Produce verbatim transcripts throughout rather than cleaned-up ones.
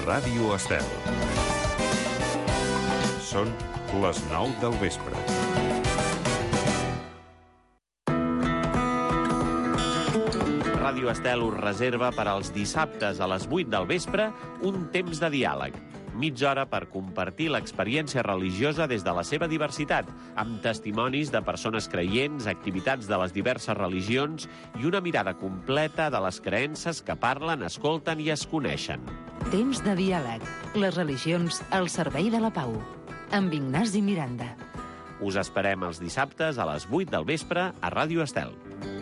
Ràdio Estel. Són les nou del vespre. Ràdio Estel us reserva per als dissabtes a les vuit del vespre un temps de diàleg. Mitja hora per compartir l'experiència religiosa des de la seva diversitat, amb testimonis de persones creients, activitats de les diverses religions i una mirada completa de les creences que parlen, escolten i es coneixen. Temps de diàleg. Les religions al servei de la pau. Amb Ignasi Miranda. Us esperem els dissabtes a les vuit del vespre a Ràdio Estel.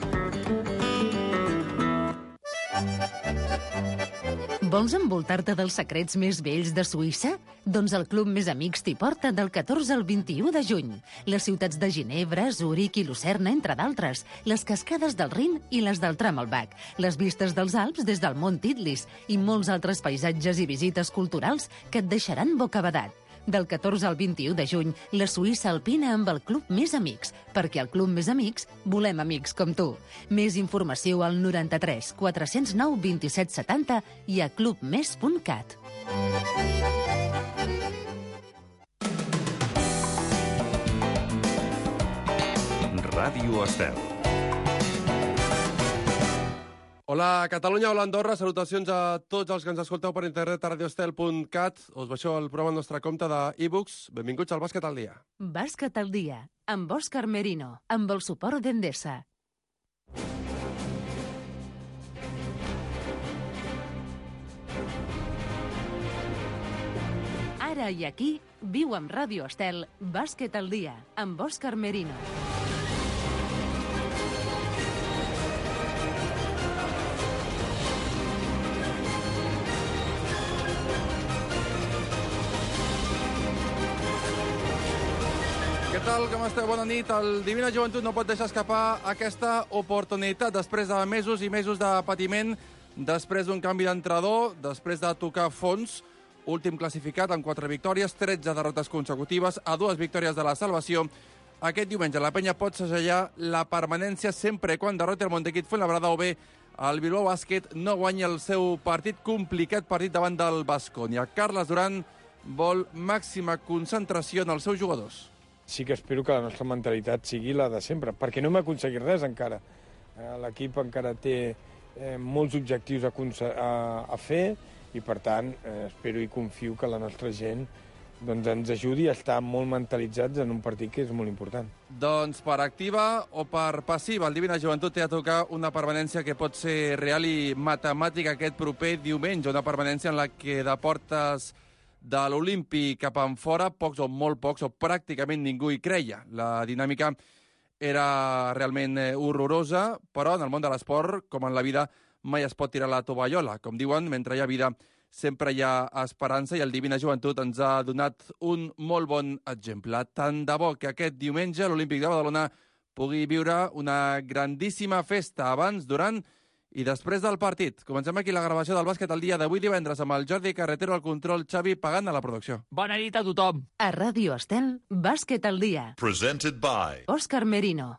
Vols envoltar-te dels secrets més vells de Suïssa? Doncs el Club Més Amics t'hi porta del catorze al vint-i-u de juny. Les ciutats de Ginebra, Zúrich i Lucerna, entre d'altres. Les cascades del Rin i les del Tramelbach. Les vistes dels Alps des del Mont Titlis i molts altres paisatges i visites culturals que et deixaran bocabadat. Del catorze al vint-i-u de juny, la Suïssa alpina amb el Club Més Amics, perquè al Club Més Amics volem amics com tu. Més informació al noranta-tres quatre-cents nou vint-i-set setanta i a clubmes punt cat. Ràdio Estel. Hola Catalunya, hola Andorra, salutacions a tots els que ens escolteu per internet a radioestel punt cat. Us baixeu el programa al nostre compte d'e-books. Benvinguts al Bàsquet al dia. Bàsquet al dia, amb Òscar Merino, amb el suport d'Endesa. Ara i aquí, viu amb Ràdio Estel, Bàsquet al dia, amb Òscar Merino. Què tal, com esteu? Bona nit. El Divina Joventut no pot deixar escapar aquesta oportunitat després de mesos i mesos de patiment, després d'un canvi d'entrenador, després de tocar fons, últim classificat amb quatre victòries, tretze derrotes consecutives, a dues victòries de la salvació. Aquest diumenge la penya pot segellar la permanència sempre quan derroti el Montequit Fuenlabrada o bé el Bilbao Bàsquet no guanya el seu partit, complicat partit davant del Baskonia. Carles Duran vol màxima concentració en els seus jugadors. Sí que espero que la nostra mentalitat sigui la de sempre, perquè no hem aconseguit res encara. L'equip encara té eh, molts objectius a, a, a fer i, per tant, eh, espero i confio que la nostra gent doncs, ens ajudi a estar molt mentalitzats en un partit que és molt important. Doncs per activa o per passiva, el Divina Joventut té a tocar una permanència que pot ser real i matemàtica aquest proper diumenge, una permanència en la que de portes de l'Olimpi cap en fora, pocs o molt pocs o pràcticament ningú hi creia. La dinàmica era realment horrorosa, però en el món de l'esport, com en la vida, mai es pot tirar la tovallola. Com diuen, mentre hi ha vida, sempre hi ha esperança i el Divina Joventut ens ha donat un molt bon exemple. Tant de bo que aquest diumenge l'Olímpic de Badalona pugui viure una grandíssima festa abans, durant i després del partit. Comencem aquí la gravació del Bàsquet al dia d'avui divendres amb el Jordi Carretero al control, Xavi Pagant a la producció. Bona nit a tothom. A Ràdio Estel, Bàsquet al dia. Presented by Òscar Merino.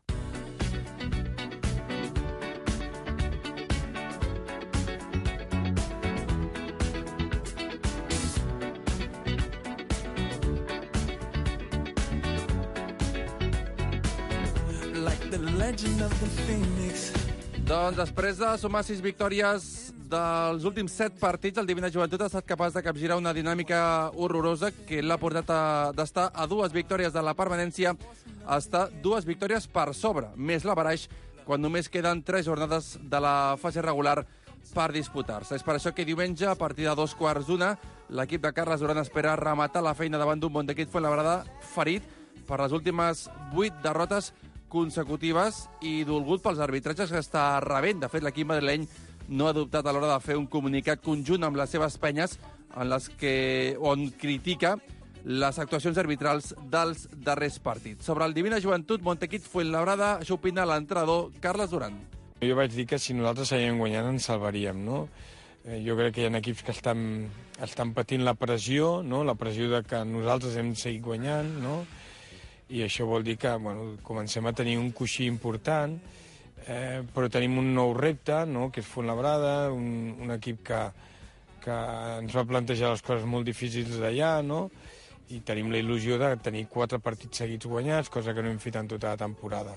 Like the legend of the Phoenix. Doncs després de sumar sis victòries dels últims set partits, el Divina Joventut ha estat capaç de capgirar una dinàmica horrorosa que l'ha portat a, d'estar a dues victòries de la permanència a estar dues victòries per sobre, més la baraix, quan només queden tres jornades de la fase regular per disputar-se. És per això que diumenge, a partir de dos quarts d'una, l'equip de Carles Duran espera rematar la feina davant d'un Montequit Fuenlabrada ferit per les últimes vuit derrotes consecutives i dolgut pels arbitratges que està rebent. De fet, l'equip madrileny no ha dubtat a l'hora de fer un comunicat conjunt amb les seves penyes en les que, on critica les actuacions arbitrals dels darrers partits. Sobre el Divina Joventut, Montequit Fuenlabrada, això opina l'entrenador Carles Duran. Jo vaig dir que si nosaltres seguíem guanyant ens salvaríem, no? Eh, jo crec que hi ha equips que estan, estan patint la pressió, no? La pressió de que nosaltres hem seguit guanyant, no? I això vol dir que bueno, comencem a tenir un coixí important, eh, però tenim un nou repte, no? Que és Fuenlabrada, un, un equip que, que ens va plantejar les coses molt difícils d'allà, no? I tenim la il·lusió de tenir quatre partits seguits guanyats, cosa que no hem fet en tota la temporada.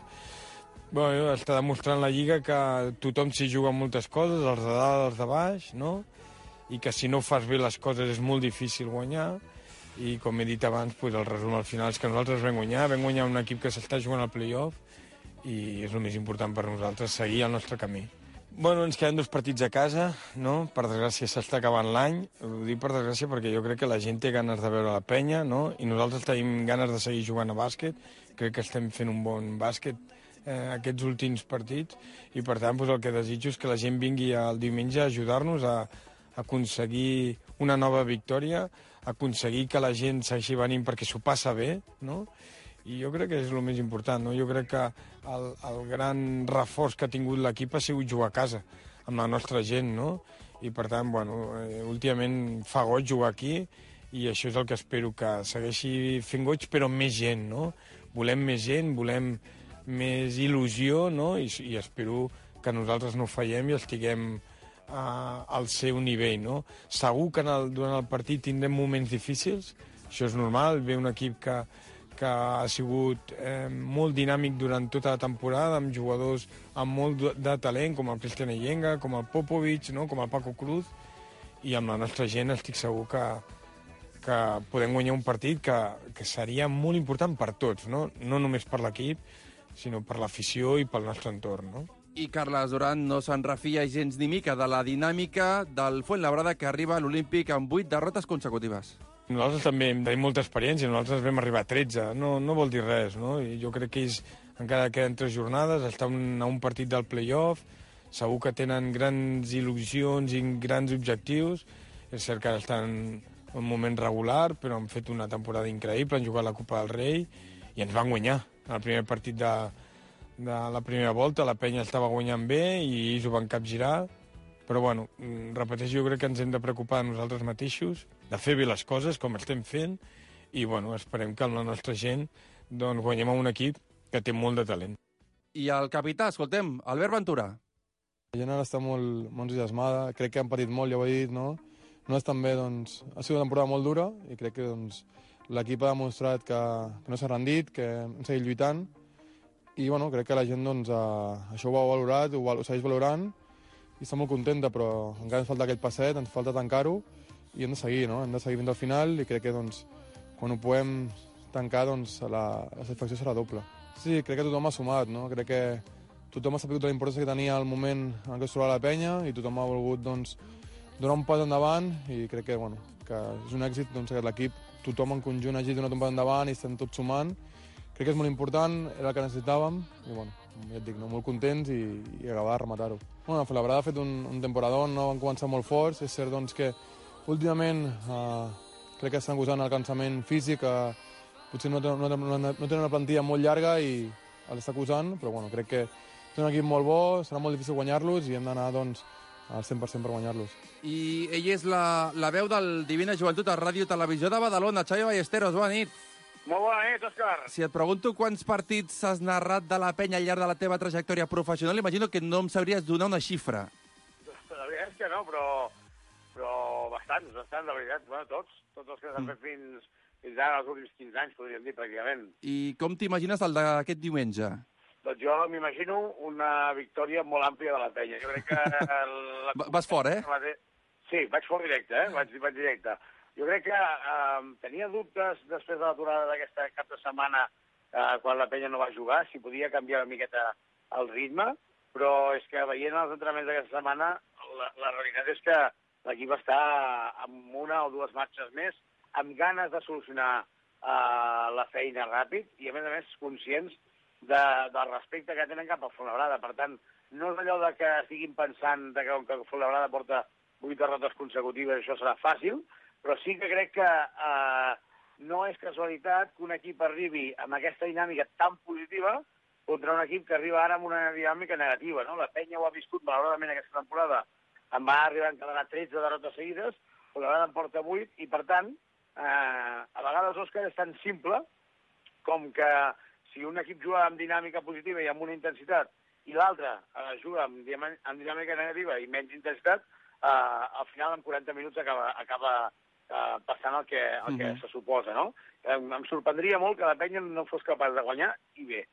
Bueno, està demostrant la Lliga que tothom s'hi juga moltes coses, els de dalt, els de baix, no? I que si no fas bé les coses és molt difícil guanyar. I com he dit abans, pues, el resum al final és que nosaltres vam guanyar, vam guanyar un equip que s'està jugant al play-off i és el més important per nosaltres, seguir el nostre camí. Bueno, ens queden dos partits a casa, no? Per desgràcia s'està acabant l'any. Ho dic per desgràcia perquè jo crec que la gent té ganes de veure la penya, no? I nosaltres tenim ganes de seguir jugant a bàsquet. Crec que estem fent un bon bàsquet eh, aquests últims partits i per tant pues, el que desitjo és que la gent vingui el diumenge a ajudar-nos a, a aconseguir una nova victòria, aconseguir que la gent segueixi venint perquè s'ho passa bé, no? I jo crec que és el més important, no? Jo crec que el, el gran reforç que ha tingut l'equip ha sigut jugar a casa, amb la nostra gent, no? I per tant, bueno, eh, últimament fa goig jugar aquí i això és el que espero que segueixi fent goig, però amb més gent, no? Volem més gent, volem més il·lusió, no? I, i espero que nosaltres no fallem i estiguem uh, al seu nivell, no? Segur que en el, durant el partit tindrem moments difícils, això és normal, ve un equip que, que ha sigut eh, molt dinàmic durant tota la temporada, amb jugadors amb molt de talent, com el Cristian Eyenga, com el Popovic, no? Com el Paco Cruz, i amb la nostra gent estic segur que, que podem guanyar un partit que, que seria molt important per tots, no? No només per l'equip, sinó per l'afició i pel nostre entorn, no? I Carles Duran no se'n refia gens ni mica de la dinàmica del Fuenlabrada, que arriba a l'Olímpic amb vuit derrotes consecutives. Nosaltres també tenim molta experiència, nosaltres vam arribar a tretze, no, no vol dir res, no? I jo crec que ells encara queden tres jornades, estan a un partit del play-off, segur que tenen grans il·lusions i grans objectius, és cert que ara estan en un moment regular, però han fet una temporada increïble, han jugat la Copa del Rei i ens van guanyar. En el primer partit de, de la primera volta la penya estava guanyant bé i ells ho van capgirar, però bueno, repeteixo, jo crec que ens hem de preocupar de nosaltres mateixos, de fer bé les coses com estem fent i bueno, esperem que amb la nostra gent doncs, guanyem a un equip que té molt de talent. I el capità, escoltem, Albert Ventura. La gent ara està molt, molt entusiasmada, crec que han patit molt, ja ho he dit, no? No és tan bé, doncs, ha sigut una temporada molt dura i crec que doncs, l'equip ha demostrat que, que no s'ha rendit, que hem seguit lluitant i bueno, crec que la gent doncs, eh, això ho ha valorat, ho, ho segueix valorant i està molt contenta, però encara ens falta aquest passet, ens falta tancar-ho i hem de seguir, no? Hem de seguir fins al final i crec que doncs, quan ho puguem tancar doncs, la, la satisfacció serà doble. Sí, crec que tothom ha sumat, no? Crec que tothom ha sabut la importància que tenia al moment en què es trobava la penya i tothom ha volgut doncs, donar un pas endavant i crec que, bueno, que és un èxit doncs, que l'equip, tothom en conjunt hagi donat un pas endavant i estem tots sumant. Crec que és molt important, era el que necessitàvem i bueno, ja et dic, no? Molt contents i, i acabar de rematar-ho. Bueno, Fuenlabrada ha fet un, un temporadón, no? Van començar molt forts, és cert doncs, que últimament eh, crec que estan gosant el cansament físic, eh, potser no, no, no, no tenen una plantilla molt llarga i l'està acusant, però bueno, crec que és un equip molt bo, serà molt difícil guanyar-los i hem d'anar doncs, al cent per cent per guanyar-los. I ell és la, la veu del Divina Joventut a Ràdio Televisió de Badalona. Xavi Ballesteros, bona nit. Molt bona nit, Òscar. Si et pregunto quants partits has narrat de la penya al llarg de la teva trajectòria professional, imagino que no em sabries donar una xifra. La veritat és que no, però, però bastants, bastants, la veritat. Bueno, tots, tots els que s'han fet fins, fins ara, els últims quinze anys, podríem dir, pràcticament. I com t'imagines el d'aquest diumenge? Doncs jo m'imagino una victòria molt àmplia de la penya. Jo crec que... La... Vas fort, eh? Sí, vaig fort directe, eh? Vaig, vaig directe. Jo crec que eh, tenia dubtes després de l'aturada d'aquesta cap de setmana, eh, quan la penya no va jugar, si podia canviar una miqueta el ritme, però és que veient els entrenaments d'aquesta setmana, la, la realitat és que l'equip està amb una o dues marxes més, amb ganes de solucionar eh, la feina ràpid i, a més a més, conscients de, del respecte que tenen cap al Fuenlabrada. Per tant, no és allò de que estiguin pensant de que, que el Fuenlabrada porta vuit derrotes consecutives, això serà fàcil, però sí que crec que eh, no és casualitat que un equip arribi amb aquesta dinàmica tan positiva contra un equip que arriba ara amb una dinàmica negativa, no? La penya ho ha viscut malauradament aquesta temporada, em va arribar a encadenar tretze derrotes seguides, però la en porta vuit, i per tant, eh, a vegades, Òscar, és tan simple com que si un equip juga amb dinàmica positiva i amb una intensitat i l'altre eh, juga amb, amb dinàmica negativa i menys intensitat, uh, al final en quaranta minuts acaba, acaba uh, passant el que, el que mm-hmm. se suposa, no? Em, em sorprendria molt que la penya no fos capaç de guanyar, i bé.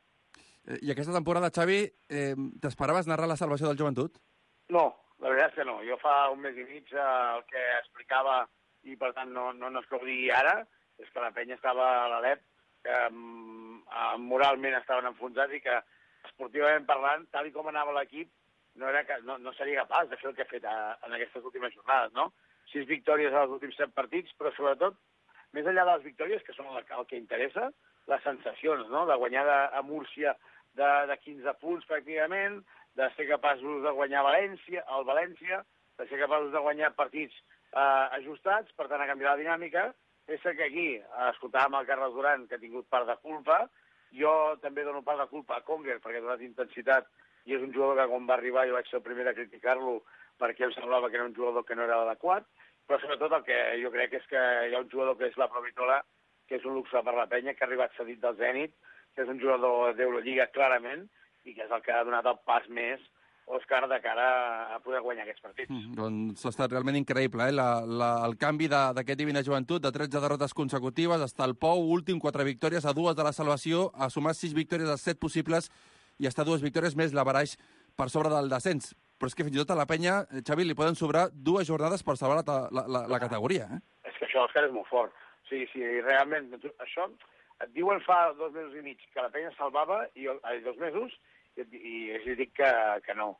I aquesta temporada, Xavi, eh, t'esperaves narrar la salvació del Joventut? No, la veritat és que no. Jo fa un mes i mig eh, el que explicava, i per tant no, no, no és que ho digui ara, és que la penya estava a l'Alep, que um, moralment estaven enfonsats i que esportivament parlant, tal i com anava l'equip, no, era, no, no seria capaç de fer el que ha fet a, en aquestes últimes jornades, no? Sis victòries als últims set partits, però sobretot, més enllà de les victòries, que són el, el que interessa, les sensacions, no? De guanyar de, a Múrcia de, de quinze punts pràcticament, de ser capaços de guanyar València, al València, de ser capaços de guanyar partits eh, ajustats, per tant, a canviar la dinàmica. És que aquí escoltàvem el Carles Duran, que ha tingut part de culpa. Jo també dono part de culpa a Conger, perquè ha donat intensitat, i és un jugador que quan va arribar jo vaig ser el primer a criticar-lo perquè em semblava que era un jugador que no era adequat, però sobretot el que jo crec és que hi ha un jugador que és la Provitola, que és un luxe per la penya, que ha arribat cedit del Zenit, que és un jugador d'Eurolliga clarament, i que és el que ha donat el pas més Òscar de cara a poder guanyar aquests partits. Mm, doncs ha estat realment increïble, eh? La, la, el canvi d'aquest Divina Joventut, de tretze derrotes consecutives, està el Pou, últim, quatre victòries, a dues de la salvació, ha sumat sis victòries a set possibles, i està dues victòries més l'averaix per sobre del descens. Però és que fins i tot a la penya, Xavi, li poden sobrar dues jornades per salvar la, la, la, la categoria. Eh? És que això, Òscar, és molt fort. Sí, sí, realment, això et diuen fa dos mesos i mig que la penya salvava, i ai, dos mesos, i, i els dic que, que no.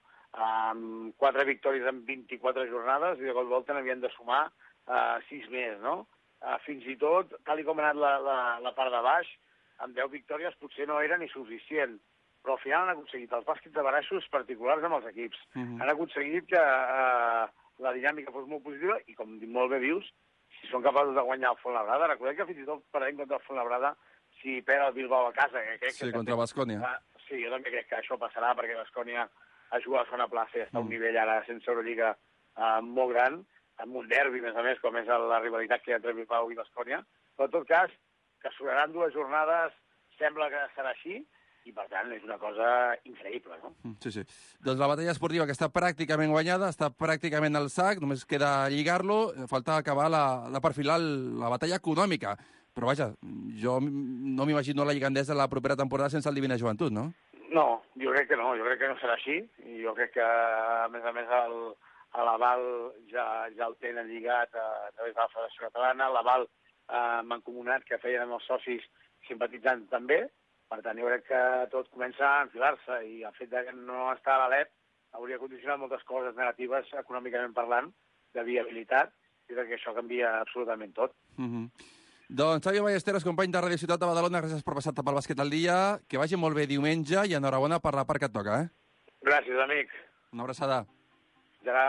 Um, quatre victòries en vint-i-quatre jornades, i de cop volta n'havien de sumar uh, sis més, no? Uh, fins i tot, tal com ha anat la, la, la part de baix, amb deu victòries potser no era ni suficient, però al final han aconseguit els bàsquets de barassos particulars amb els equips. Uh-huh. Han aconseguit que uh, la dinàmica fos molt positiva, i com molt bé dius, si són capaços de guanyar el Fuenlabrada, recordem que fins i tot perdem contra el Fuenlabrada si perd el Bilbao a casa. Que crec sí, que contra Baskonia. Uh, sí, jo també crec que això passarà, perquè Baskonia a jugar a la segona plaça i està a un nivell ara sense Eurolliga eh, molt gran, amb un derbi, més a més, com és la rivalitat que hi ha entre Bilbao i Baskonia. Però, en tot cas, que sobraran dues jornades, sembla que serà així, i, per tant, és una cosa increïble, no? Sí, sí. Doncs la batalla esportiva, que està pràcticament guanyada, està pràcticament al sac, només queda lligar-lo, falta acabar la, la perfilar la batalla econòmica. Però, vaja, jo no m'imagino la Lliga Endesa la propera temporada sense el Divina Joventut, no? No, jo crec que no, jo crec que no serà així, i jo crec que, a més a més, el, a l'Aval ja, ja el tenen lligat a, a través de la Federació Catalana, l'Aval eh, mancomunat que feien amb els socis simpatitzants també, per tant, jo crec que tot comença a enfilar-se, i el fet de que no està a l'Alep hauria condicionat moltes coses negatives, econòmicament parlant, de viabilitat, i que això canvia absolutament tot. Mm-hmm. Doncs Xavi Ballesteros, company de Ràdio Ciutat de Badalona, gràcies per passar-te pel bàsquet al dia. Que vagi molt bé diumenge i enhorabona per la part que et toca, eh? Gràcies, amic. Una abraçada. Ja.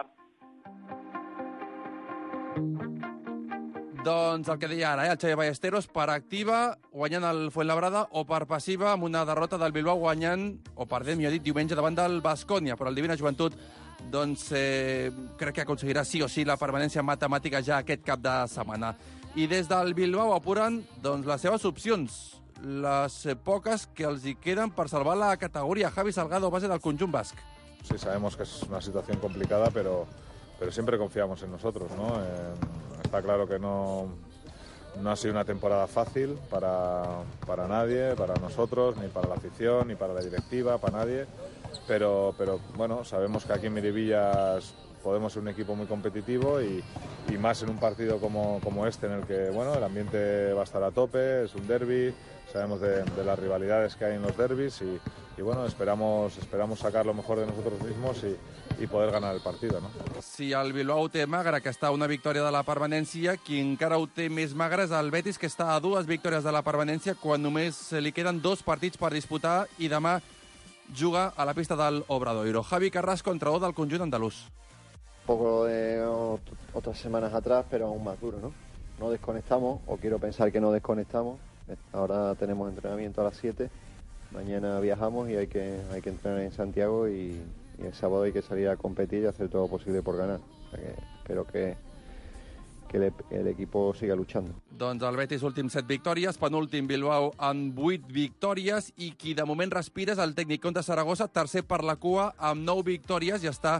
Doncs el que deia ara, eh? El Xavi Ballesteros, per activa, guanyant el Fuenlabrada, o per passiva, amb una derrota del Bilbao guanyant, o perdent, millor dit, diumenge davant del Baskonia. Però el Divina Joventut, doncs, eh, crec que aconseguirà sí o sí la permanència matemàtica ja aquest cap de setmana. I des del Bilbao apuren doncs, les seves opcions, les poques que els hi queden per salvar la categoría. Javi Salgado, base del conjunt basc. Sí, sabemos que es una situación complicada, pero, pero siempre confiamos en nosotros, ¿no? Eh, está claro que no, no ha sido una temporada fácil para, para nadie, para nosotros, ni para la afición, ni para la directiva, para nadie. Pero, pero bueno, sabemos que aquí en Miribillas podemos ser un equipo muy competitivo y, y más en un partido como, como este, en el que bueno, el ambiente va a estar a tope, es un derbi, sabemos de, de las rivalidades que hay en los derbis y, y bueno, esperamos, esperamos sacar lo mejor de nosotros mismos y, i poder ganar el partit, no? Si el Bilbao ho té magre, que està a una victòria de la permanència, qui encara ho té més magre és el Betis, que està a dues victòries de la permanència, quan només li queden dos partits per disputar i demà juga a la pista del Obradoiro. Javi Carrasco, entrenador del conjunt andalús. Un poco de otras semanas atrás, pero aún más duro, ¿no? No desconectamos, o quiero pensar que no desconectamos. Ahora tenemos entrenamiento a las siete, mañana viajamos y hay que, hay que entrenar en Santiago y, y el sábado hay que salir a competir y hacer todo lo posible por ganar. O sea que espero que, que el, el equipo siga luchando. Doncs el Betis, últim set victòries, penúltim Bilbao amb vuit victòries i qui de moment respira és el Tècnic Contra Saragossa, tercer per la cua amb nou victòries i està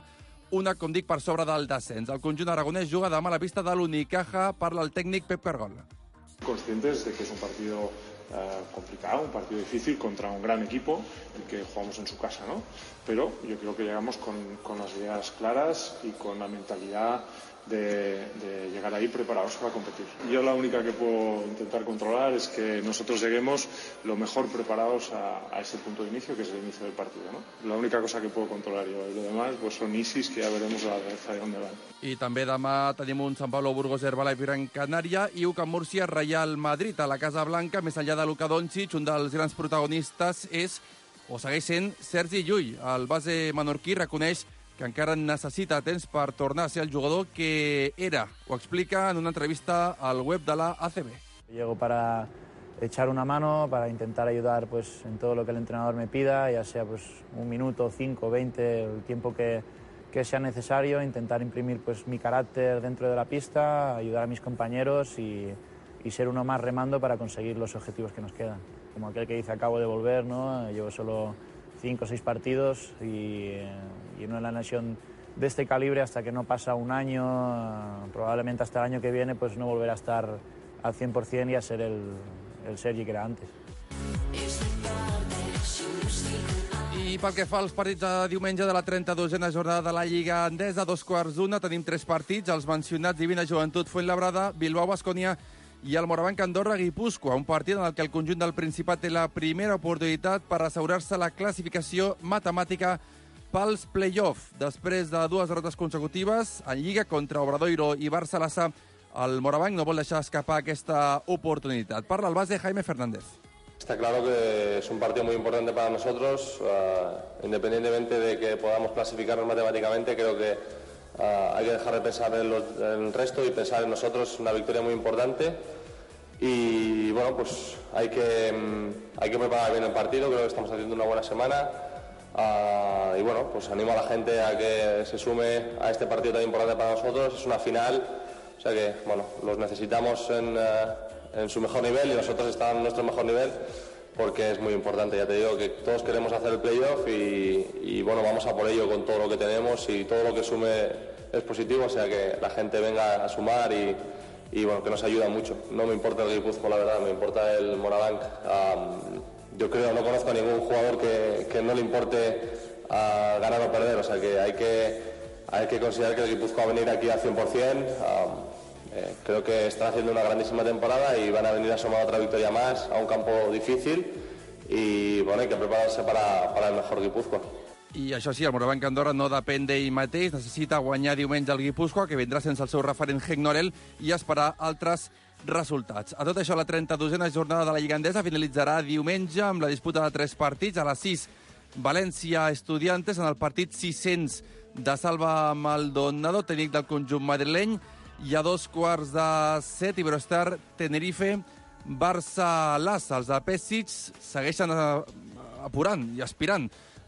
una, com dic, per sobre del descens. El conjunt aragonès juga demà a la pista de l'Unicaja, parla el tècnic Pep Cargol. Conscientes de que es un partido eh, complicado, un partido difícil contra un gran equipo, el que jugamos en su casa, ¿no? Pero yo creo que llegamos con, con las ideas claras y con la mentalidad de, de llegar ahí preparados para competir. Yo la única que puedo intentar controlar es que nosotros lleguemos lo mejor preparados a, a ese punto de inicio, que es el inicio del partido, ¿no? La única cosa que puedo controlar yo. Y lo demás pues son isis que ya veremos a ver hacia dónde van. I també demà tenim un Sant Pablo Burgos Herbalife Gran Canària i U Camp Múrcia Real Madrid a la Casa Blanca. Més enllà de Luka Doncic, un dels grans protagonistes és, o segueix sent, Sergi Llull. El base menorquí reconeix que encara necessita temps per tornar a ser el jugador que era. Ho explica en una entrevista al web de la A C B. Llego para echar una mano, para intentar ayudar pues, en todo lo que el entrenador me pida, ya sea pues, un minuto, cinco, veinte, el tiempo que, que sea necesario, intentar imprimir pues, mi carácter dentro de la pista, ayudar a mis compañeros y, y ser uno más remando para conseguir los objetivos que nos quedan. Como aquel que dice, acabo de volver, ¿no? Llevo solo cinco o seis partidos y, y en una lesión de este calibre hasta que no pasa un año, probablemente hasta el año que viene, pues no volverá a estar al cien por cien y a ser el, el Sergi que era antes. I pel que fa als partits de diumenge de la trenta-dosena jornada de la Lliga Endesa, a dos quarts d'una tenim tres partits, els mencionats Divina Joventut Fuenlabrada, Bilbao Baskonia i el Morabanc Andorra Guipúscoa, un partit en el que el conjunt del Principat té la primera oportunitat per assegurar-se la classificació matemàtica pels play-off. Després de dues derrotes consecutives en Lliga contra Obradoiro i Barça-Lassa, el Morabanc no vol deixar escapar aquesta oportunitat. Parla el base Jaime Fernández. Está claro que es un partido muy importante para nosotros, uh, independientemente de que podamos clasificarnos matemáticamente, creo que uh, hay que dejar de pensar en, los, en el resto y pensar en nosotros. Una victoria muy importante y bueno, pues hay que, um, hay que preparar bien el partido. Creo que estamos haciendo una buena semana uh, y bueno, pues animo a la gente a que se sume a este partido tan importante para nosotros. Es una final, o sea que bueno, los necesitamos en... Uh, en su mejor nivel y nosotros estamos en nuestro mejor nivel porque es muy importante. Ya te digo que todos queremos hacer el playoff y, y bueno, vamos a por ello con todo lo que tenemos y todo lo que sume es positivo, o sea que la gente venga a sumar y, y bueno, que nos ayuda mucho. No me importa el Guipúzcoa, la verdad, me importa el Morabanc. Um, yo creo, no conozco a ningún jugador que, que no le importe uh, ganar o perder, o sea que hay que, hay que considerar que el Guipúzcoa va a venir aquí al cien por cien. Um, Eh, creo que están haciendo una grandísima temporada y van a venir a sumar otra victoria más a un campo difícil y bueno, hay que prepararse para, para el mejor Guipúzcoa. I això sí, el Morabanc Andorra no depèn d'ell mateix, necessita guanyar diumenge el Guipúzcoa, que vindrà sense el seu referent Henk Norell, i esperar altres resultats. A tot això, la trenta-dosena jornada de la Lliga Endesa finalitzarà diumenge amb la disputa de tres partits. A les sis, València Estudiantes, en el partit sis-cents de Salva Maldonado, tècnic del conjunt madrileny. I a dos quarts de set, Iberostar Tenerife, Barça-Lassa. Els de Pesic segueixen apurant i aspirant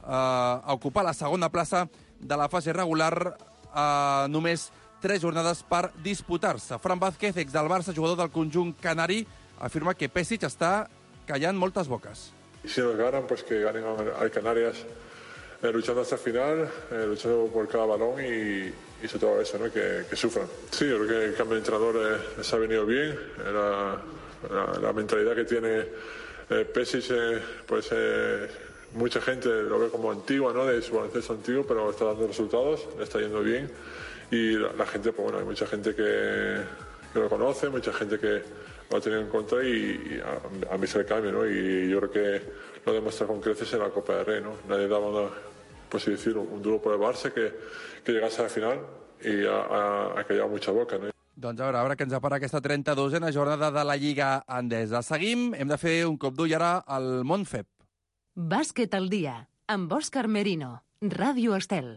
a ocupar la segona plaça de la fase regular a només tres jornades per disputar-se. Fran Vázquez, ex del Barça, jugador del conjunt canari, afirma que Pesic està callant moltes boques. Y si nos ganan, pues que ganen al Canarias eh, luchando hasta el final, eh, luchando por cada balón y, y sobre todo eso, ¿no? que, que sufran. Sí, yo creo que el cambio de entrenador eh, les ha venido bien, la, la, la mentalidad que tiene eh, Pesic, eh, pues eh, mucha gente lo ve como antigua, ¿no? De su baloncesto antiguo, pero está dando resultados, le está yendo bien y la, la gente, pues bueno, hay mucha gente que, que lo conoce, mucha gente que lo ha tenido en contra y, y a, a mí se le cambia, ¿no? Y yo creo que lo demuestra con creces en la Copa del Rey, ¿no? Nadie daba una, pues decir, un duro por el Barça que, que llegase a la final i ha, ha, ha callat mucha boca, no? Doncs a veure, a veure què ens apara aquesta trenta-dosena jornada de la Lliga Endesa. Seguim, hem de fer un cop d'ull ara al món F E P. Bàsquet al dia, amb Òscar Merino, Ràdio Estel.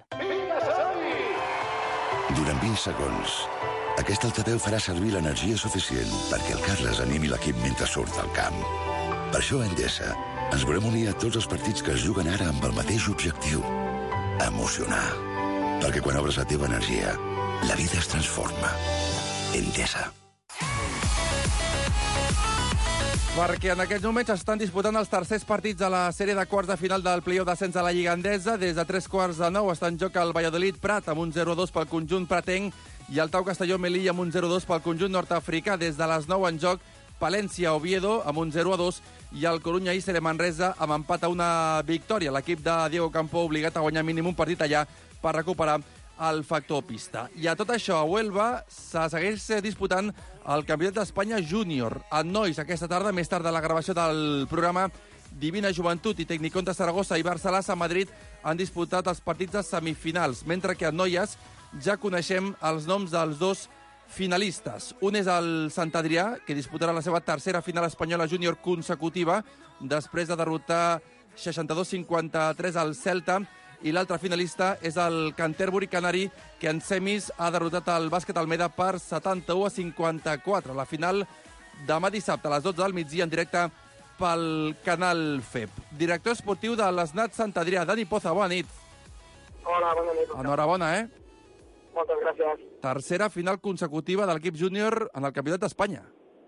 Durant vint segons, aquest altaveu farà servir l'energia suficient perquè el Carles animi l'equip mentre surt al camp. Per això a Endesa ens volem unir a tots els partits que es juguen ara amb el mateix objectiu: emocionar. Perquè quan obres la teva energia, la vida es transforma. Endesa. Perquè en aquests moments estan disputant els tercers partits de la sèrie de quarts de final del play-off d'ascens a la Lliga Endesa. Des de tres quarts de nou està en joc el Valladolid Prat amb un zero a dos pel conjunt pratenc i el Tau Castelló Melilla amb un zero a dos pel conjunt nord-africà. Des de les nou en joc Palència Oviedo amb un zero a dos i el Corunya I C de Manresa amb empat a una victòria. L'equip de Diego Campo obligat a guanyar mínim un partit allà per recuperar el factor pista. I a tot això, a Huelva se segueix disputant el Campionat d'Espanya Júnior. En nois, aquesta tarda, més tard de la gravació del programa, Divina Joventut i Tecnicón de Saragossa i Barcelona a Madrid han disputat els partits de semifinals, mentre que en noies ja coneixem els noms dels dos finalistes. Un és el Sant Adrià, que disputarà la seva tercera final espanyola júnior consecutiva, després de derrotar seixanta-dos a cinquanta-tres al Celta, i l'altre finalista és el Canterbury Canari, que en semis ha derrotat el Bàsquet Almeda per setanta-u a cinquanta-quatre. La final demà dissabte a les dotze del migdia en directe pel canal F E P. Director esportiu de l'Snat Sant Adrià, Dani Poza, bona nit. Hola, bona nit. Enhorabona, eh? Moltes gràcies. Tercera final consecutiva de l'equip júnior en el Campionat d'Espanya.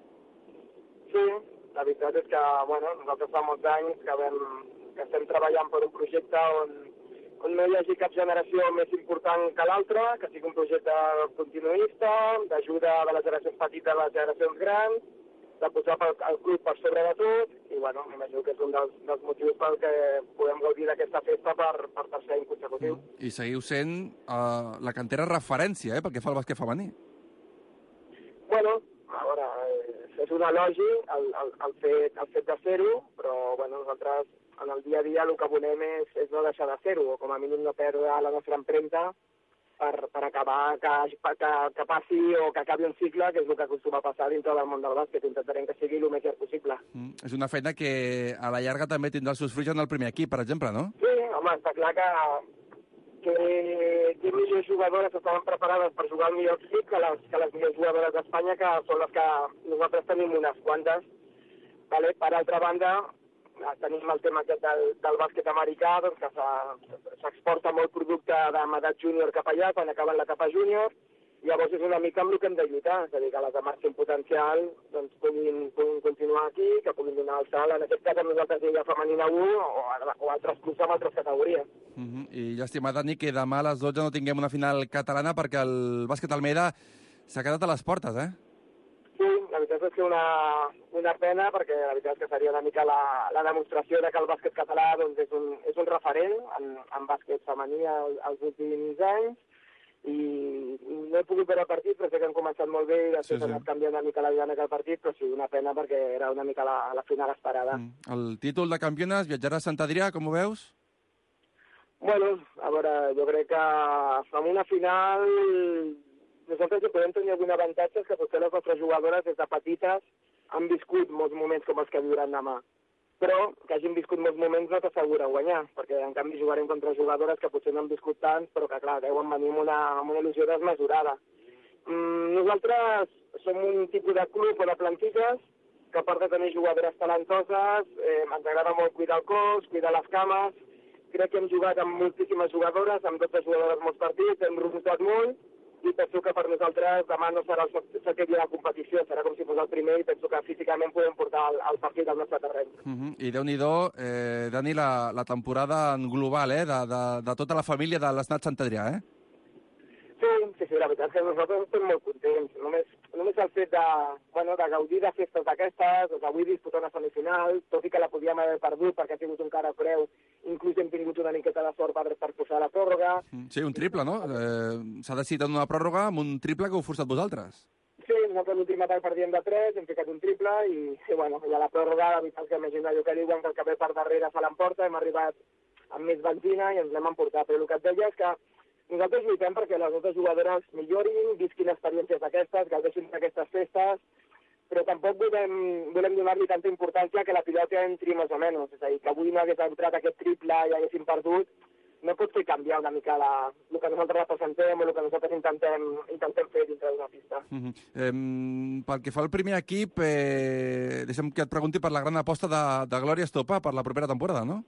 Sí, la veritat és que, bueno, nosaltres fa molts anys que, vam, que estem treballant per un projecte on, on no hi hagi cap generació més important que l'altra, que sigui un projecte continuista, d'ajuda de les generacions petites a les generacions grans, de posar el club per sobre de tot, i bueno, m'imagino que és un dels, dels motius pel que podem gaudir d'aquesta festa per, per tercer any consecutiu. Mm. I seguiu sent uh, la cantera referència, eh, pel que fa al bàsquet femení. Bueno, a veure, és un elogi el, el, el, fet, el fet de ser-ho, però bueno, nosaltres en el dia a dia el que volem és, és no deixar de ser-ho, o com a mínim no perdre la nostra empremta per, per acabar que, que, que passi o que acabi un cicle, que és el que acostuma a passar dintre del món del bàsquet. Intentarem que sigui el més llarg possible. Mm. És una feina que a la llarga també tindrà els seus fruits en el primer equip, per exemple, no? Sí, home, està clar que, que, que millors jugadores estaven preparades per jugar al millor equip que les, que les millors jugadores d'Espanya, que són les que nosaltres tenim unes quantes. Vale? Per altra banda, tenim el tema aquest del, del bàsquet americà, doncs que s'exporta molt producte d'edat júnior cap allà, quan acaben l'etapa júnior, i llavors és una mica amb el que hem de lluitar, és a dir, que les de màxim potencial doncs, puguin, puguin continuar aquí, que puguin donar el salt, en aquest cas amb nosaltres Lliga Femenina u o, o altres clubs amb altres categories. Uh -huh. I llàstima, Dani, que demà a les dotze no tinguem una final catalana perquè el bàsquet Almeda s'ha quedat a les portes, eh? Sí, la veritat és que una, una pena, perquè la veritat és que seria una mica la, la demostració de que el bàsquet català doncs, és, un, és un referent en, en bàsquet femení als últims anys, i no he pogut veure el partit, però sé que han començat molt bé i després sí, sí. han anat canviant una mica la dinàmica del partit, però sí, una pena perquè era una mica la, la final esperada. Mm. El títol de campiones viatjarà a Sant Adrià, com ho veus? Bueno, a veure, jo crec que en una final nosaltres hi podem tenir algun avantatge, que potser les nostres jugadores des de petites han viscut molts moments com els que viuran demà. Però que hagin viscut molts moments no t'assegura guanyar, perquè en canvi jugarem contra jugadores que potser no han viscut tants, però que clar, deuen venir amb una, amb una il·lusió desmesurada. Mm, nosaltres som un tipus de club o de plantilles que a part de tenir jugadores talentoses, eh, ens agrada molt cuidar el cos, cuidar les cames. Crec que hem jugat amb moltíssimes jugadores, amb dotze jugadores molts partits, hem rotat molt, i penso que per nosaltres demà no serà el sequer dia de competició, serà com si fos el primer, i penso que físicament podem portar el, el partit al nostre terreny. Uh -huh. I Déu-n'hi-do, eh, Dani, la, la temporada en global, eh, de, de, de tota la família de l'Snat Sant Adrià, eh? Sí, sí, sí, la veritat és que nosaltres estem molt contents. Només, només el fet de, bueno, de gaudir de festes d'aquestes, doncs avui disputar una semifinal, tot i que la podíem haver perdut perquè ha tingut un cara preu, inclús hem tingut una miqueta de sort per, per posar la pròrroga. Sí, un triple, no? Eh, S'ha decidit en una pròrroga amb un triple que heu forçat vosaltres. Sí, nosaltres l'últim atac perdíem de tres, hem ficat un triple i, i bueno, ja la pròrroga, la veritat és que imagina allò que diuen que el que ve per darrere se l'emporta, hem arribat amb més benzina i ens l'hem emportat. Però el que et deia és que nosaltres lluitem perquè les nostres jugadores millorin, visquin experiències d'aquestes, gaudeixin d'aquestes festes, però tampoc volem, volem donar-li tanta importància que la pilota entri més o menys. És a dir, que avui no hagués entrat aquest triple i haguéssim perdut, no pot fer canviar una mica la, el que nosaltres representem o el que nosaltres intentem, intentem fer dintre d'una pista. Uh -huh. eh, pel que fa al primer equip, eh, deixa'm que et pregunti per la gran aposta de, de Glòria Estopa per la propera temporada, no?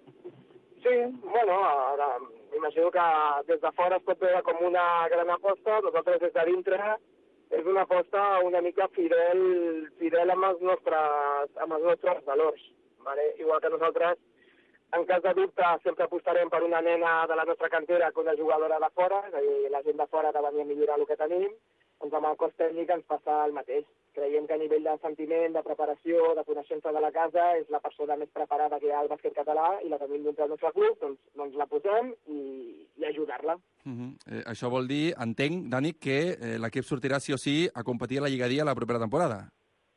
Sí, bueno, ara m'imagino que des de fora es pot veure com una gran aposta. Nosaltres des de dintre és una aposta una mica fidel, fidel amb, els nostres, amb els nostres valors. Vale? Igual que nosaltres, en cas de dubte, sempre apostarem per una nena de la nostra cantera que una jugadora de fora, és a dir, la gent de fora ha de venir a millorar el que tenim, doncs amb el cos tècnic ens passa el mateix. Creiem que a nivell de sentiment, de preparació, de coneixença de la casa, és la persona més preparada que hi ha al bàsquet català i la tenim dins del nostre club, doncs, doncs la posem i, i ajudar-la. Uh -huh. eh, això vol dir, entenc, Dani, que eh, l'equip sortirà sí o sí a competir a la Lliga Dia la propera temporada.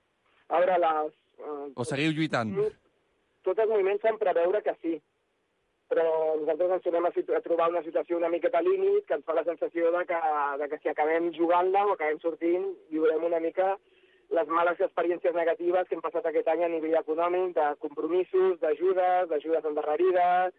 A veure, les... Eh, o seguiu lluitant? Tots els moviments fan preveure que sí, però nosaltres ens tornem a, a trobar una situació una miqueta límit que ens fa la sensació de que, de que si acabem jugant-la o acabem sortint, viurem una mica les males experiències negatives que hem passat aquest any a nivell econòmic, de compromisos, d'ajudes, d'ajudes endarrerides,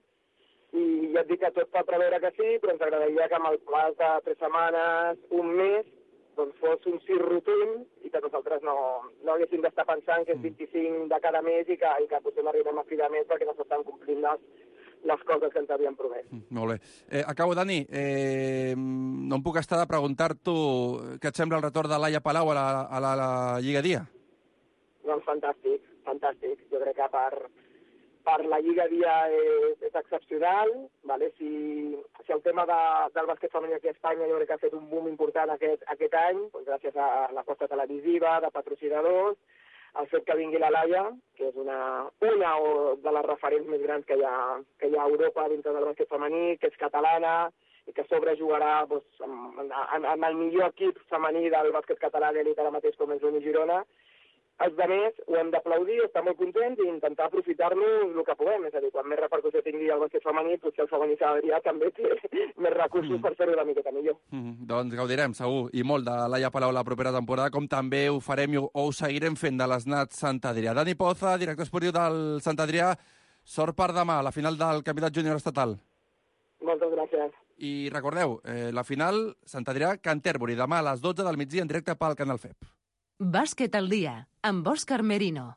i ja et dic que tot fa preveure que sí, però ens agradaria que amb el pas de tres setmanes, un mes, doncs fos un sí rotund i que nosaltres no, no haguéssim d'estar pensant que és vint-i-cinc de cada mes i que, i que potser no arribem a fi de mes perquè no s'estan complint les, les coses que ens havien promès. Mm, molt bé. Eh, acabo, Dani. Eh, no em puc estar de preguntar-t'ho què et sembla el retorn de Laia Palau a la, a la, a la Lliga Dia? Doncs fantàstic, fantàstic. Jo crec que per, per la Lliga Dia és, és excepcional. Vale? Si, si el tema de, del bàsquet femení aquí a Espanya jo crec que ha fet un boom important aquest, aquest any, doncs gràcies a l'aposta televisiva, de patrocinadors, el fet que vingui la Laia, que és una, una de les referents més grans que hi ha, que hi ha a Europa dintre del bàsquet femení, que és catalana i que a sobre jugarà doncs, amb, amb, amb el millor equip femení del bàsquet català d'elit ara mateix com és l'Uni Girona. Els altres ho hem d'aplaudir, estar molt contents i intentar aprofitar-nos el que puguem. És a dir, quan més repercussió tingui el bàsquet femení, potser el femení Adrià també té més recursos mm. per fer-ho una miqueta millor. Mm, doncs gaudirem, segur, i molt de Laia Palau la propera temporada, com també ho farem o ho seguirem fent de les Nats Sant Adrià. Dani Poza, director esportiu del Sant Adrià, sort per demà, la final del Campionat Júnior Estatal. Moltes gràcies. I recordeu, eh, la final Sant Adrià-Canterbury, demà a les dotze del migdia en directe pel Canal F E P. Bàsquet al dia, amb Òscar Merino.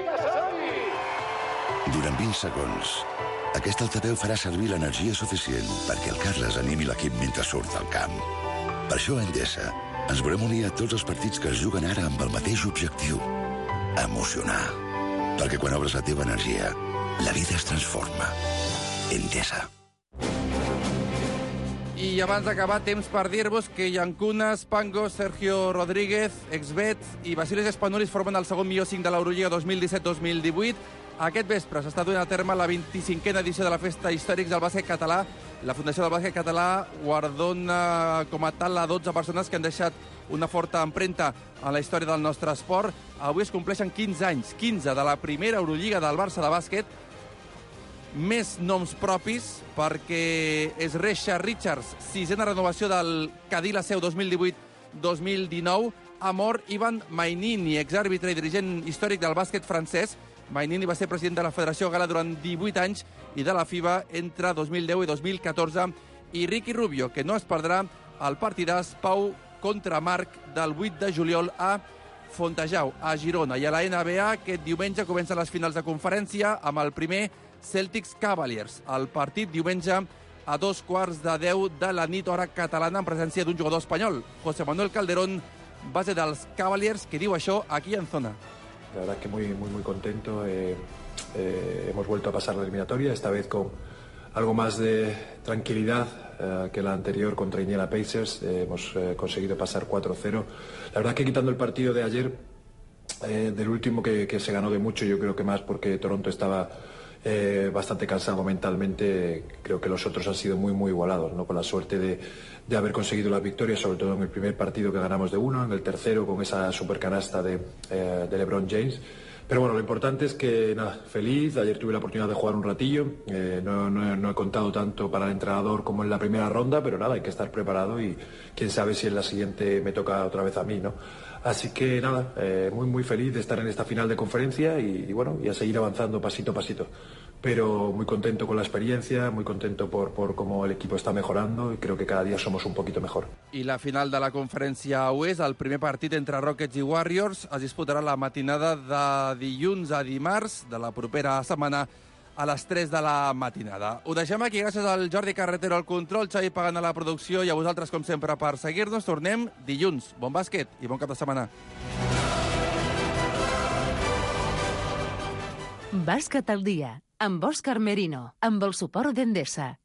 Durant vint segons, aquest altaveu farà servir l'energia suficient perquè el Carles animi l'equip mentre surt al camp. Per això a Endesa ens volem unir a tots els partits que es juguen ara amb el mateix objectiu: emocionar. Perquè quan obres la teva energia, la vida es transforma. Endesa. I abans d'acabar, temps per dir-vos que Yancunas, Pangos, Sergio Rodríguez, Exbet i Basilis Espanulis formen el segon millor cinc de l'Eurolliga dos mil disset dos mil divuit. Aquest vespre s'està duent a terme la vint-i-cinquena edició de la Festa Històrics del Bàsquet Català. La Fundació del Bàsquet Català guardona com a tal a dotze persones que han deixat una forta empremta en la història del nostre esport. Avui es compleixen quinze anys, quinze de la primera Eurolliga del Barça de bàsquet. Més noms propis, perquè és Recha Richards, sisena renovació del Cadí la Seu dos mil divuit dos mil dinou. Ha mort Ivan Mainini, exàrbitre i dirigent històric del bàsquet francès. Mainini va ser president de la Federació Gala durant divuit anys i de la FIBA entre dos mil deu i dos mil catorze. I Ricky Rubio, que no es perdrà el partidàs Pau contra Marc del vuit de juliol a Fontejau, a Girona. I a la N B A, aquest diumenge comencen les finals de conferència amb el primer Celtics Cavaliers. El partit diumenge a dos quarts de deu de la nit, hora catalana, en presència d'un jugador espanyol, José Manuel Calderón, base dels Cavaliers, que diu això aquí en zona. La verdad que muy, muy, muy contento. Eh, eh, hemos vuelto a pasar la eliminatoria, esta vez con algo más de tranquilidad eh, que la anterior contra Indiana Pacers. Eh, hemos eh, conseguido pasar cuatro cero. La verdad que quitando el partido de ayer, eh, del último que, que se ganó de mucho, yo creo que más porque Toronto estaba Eh, bastante cansado mentalmente. Creo que los otros han sido muy muy igualados, ¿no? Con la suerte de, de haber conseguido las victorias, sobre todo en el primer partido que ganamos de uno, en el tercero con esa super canasta de, eh, de LeBron James. Pero bueno, lo importante es que, nada, feliz. Ayer tuve la oportunidad de jugar un ratillo. Eh, no, no, no he contado tanto para el entrenador como en la primera ronda, pero nada, hay que estar preparado y quién sabe si en la siguiente me toca otra vez a mí, ¿no? Así que nada, eh, muy muy feliz de estar en esta final de conferencia y, y bueno, y a seguir avanzando pasito a pasito. Pero muy contento con la experiencia, muy contento por, por cómo el equipo está mejorando y creo que cada día somos un poquito mejor. I la final de la conferència oest, el primer partit entre Rockets i Warriors, es disputarà la matinada de dilluns a dimarts de la propera setmana a les tres de la matinada. Ho deixem aquí, gràcies al Jordi Carretero al control, Xavi Pagant a la producció i a vosaltres, com sempre, per seguir-nos. Tornem dilluns. Bon bàsquet i bon cap de setmana. Bàsquet al dia, amb Òscar Merino, amb el suport d'Endesa.